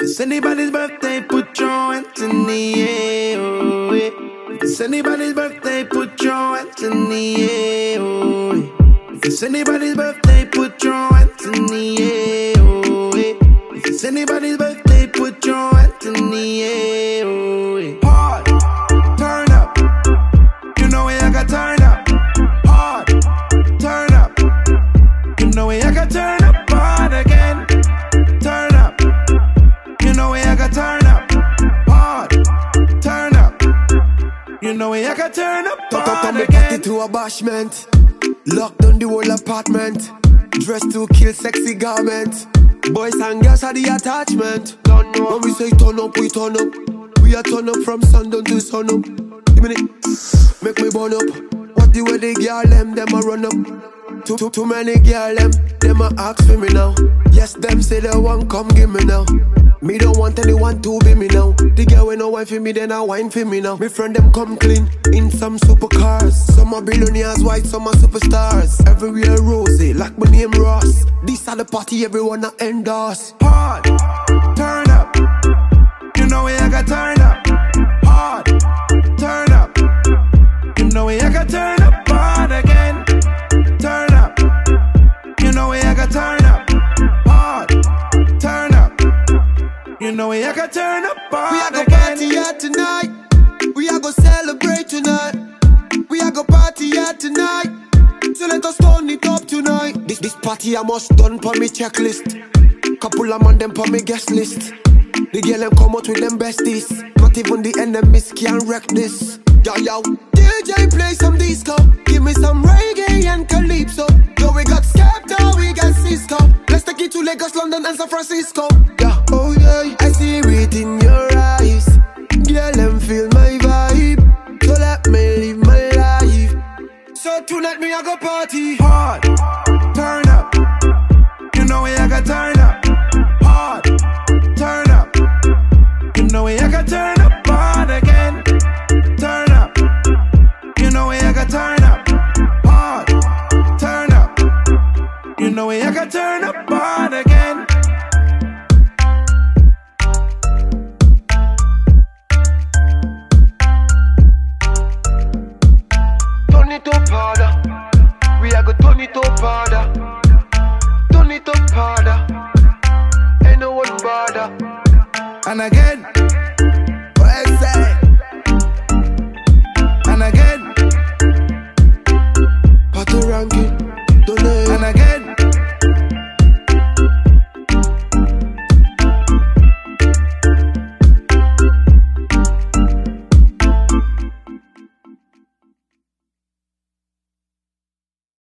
it's anybody's birthday, put your hands in the air. Oh, yeah. If it's anybody's birthday, put your hands in the air. Oh, yeah. If it's anybody's birthday, put your hands in the air. Oh, yeah. If it's anybody's birthday, put your hands in the air. Oh, yeah. Hard, turn up. You know I got turn up. Hard, turn up. You know I got turn up hard again. Turn up. You know I got turn up hard. Turn up. You know I got turn up hard again. To a bashment. Lock down the whole apartment. Dress to kill sexy garment. Boys and girls are the attachment. When we say turn up, we turn up. We are turn up from sundown to sun up. Give me it, make me burn up. What the way they girl them a run up. Too many girl them a ask for me now. Yes, them say they want come give me now. Me don't want anyone to be me now. The girl when no wine for me, then I wine for me now. Me friend them come clean in some supercars. Some are billionaires, white, some are superstars. Everywhere rosy, like my name Ross. This are the party everyone a endorse. Hard, turn up. You know I got turn up. Hard, turn up. You know I got turn up hard again. Turn up. You know I got turn up. Hard, turn up. You know I got turn up hard we a go again. Party here tonight. We a go celebrate tonight. We a go party here tonight. So let us turn it up tonight. This party I must done for me checklist. Couple of man them for me guest list. The girl them come out with them besties. Not even the enemies can wreck this. Yo, DJ play some disco. Give me some reggae and calypso. Yo, we got Skepta, we got Cisco. Let's take it to Lagos, London and San Francisco. Yeah, oh yeah, I see it in your eyes. Girl, them feel my vibe. So let me live my life. So tonight me I go party. Hard, turn up. You know I got turn up. Hard, turn up. You know I got turn up hard again. Turn up. You know I got turn up. Hard, turn up. You know I got turn up hard again. Turn it up harder. We are go turn it up harder. Turn it up harder. Ain't no one bother. And again.